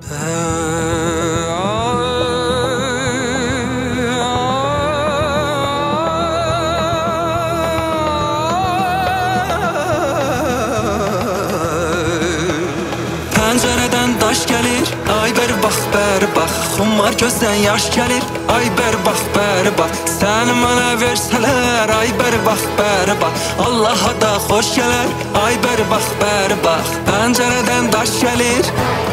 Pəncərədən daş gəlir, ay bəri bax, bəri bax. Xumar gözdən yaş gəlir, ay bəri bax, bəri bax. Səni mənə versələr, ay bəri bax, bəri bax. Allaha da xoş gələr, ay bəri bax, bəri bax. Pəncərədən daş gəlir,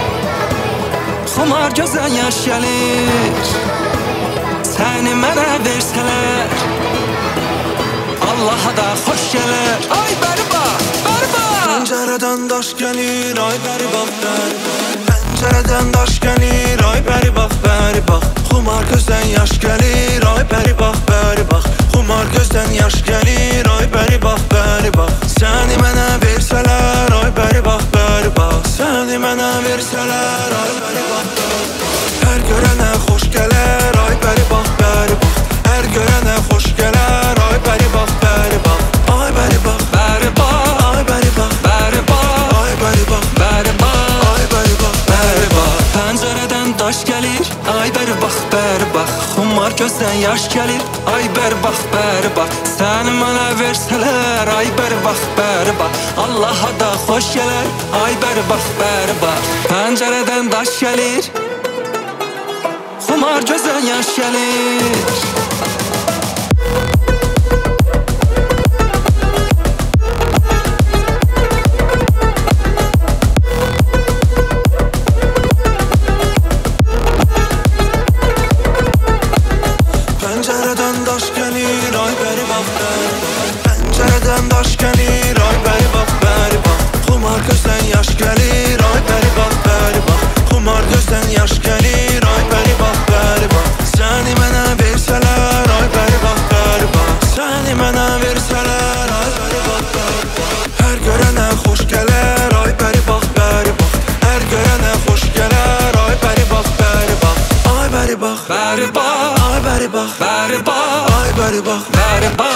xumar gözdən yaş gəlir. Səni mənə versələr, Allaha da xoş gələr, ay bəri bax, bəri bax. Pəncərədən daş gəlir, ay bəri bax, bəri bax. Pəncərədən daş gəlir, ay bəri bax, bəri bax. Xumar gözdən yaş gəlir, ay bəri bax, bəri bax. Xumar gözdən yaş gəlir, ay bəri bax, bəri bax. Səni mənə versələr, ay bəri bax, bəri bax. Səni mənə versələr, ay bəri bax, bəri bax. Hər görənə xoş gələr, ay bəri bax, bəri bax. Hər görənə xoş gələr, ay bəri bax, bəri bax. Ay bəri bax, bəri bax, ay bəri bax, bəri bax, ay bəri bax, bəri bax, ay bəri bax, bəri bax. Pəncərədən daş gəlir, ay bəri bax, bəri bax. Xumar gözdən yaş gəlir, ay bəri bax, bəri bax. Səni mənə versələr, ay bəri bax, bəri bax. Allaha da xoş gələr, ay bəri bax, bəri bax. Pəncərədən daş gəlir, xumar gözdən yaş gəlir. Pəncərədən daş gəlir, ay bəri bax, bəri bax. Pəncərədən daş gəlir, ay bəri bax, bəri bax. Xumar gözdən yaş gəlir, ay bəri bax, bəri bax. Xumar gözdən yaş gəlir, ay bəri bax, bəri bax. Səni mənə versələr, ay bəri bax, bəri bax. Səni mənə versələr, ay bəri bax, bəri bax. Hər görənə xoş gələr, ay bəri bax, bəri bax. Hər görənə xoş gələr, ay bəri bax, bəri bax. Ay bəri bax, Bəri bax, ay bəri bax, bəri bax, ay bəri bax, bəri bax.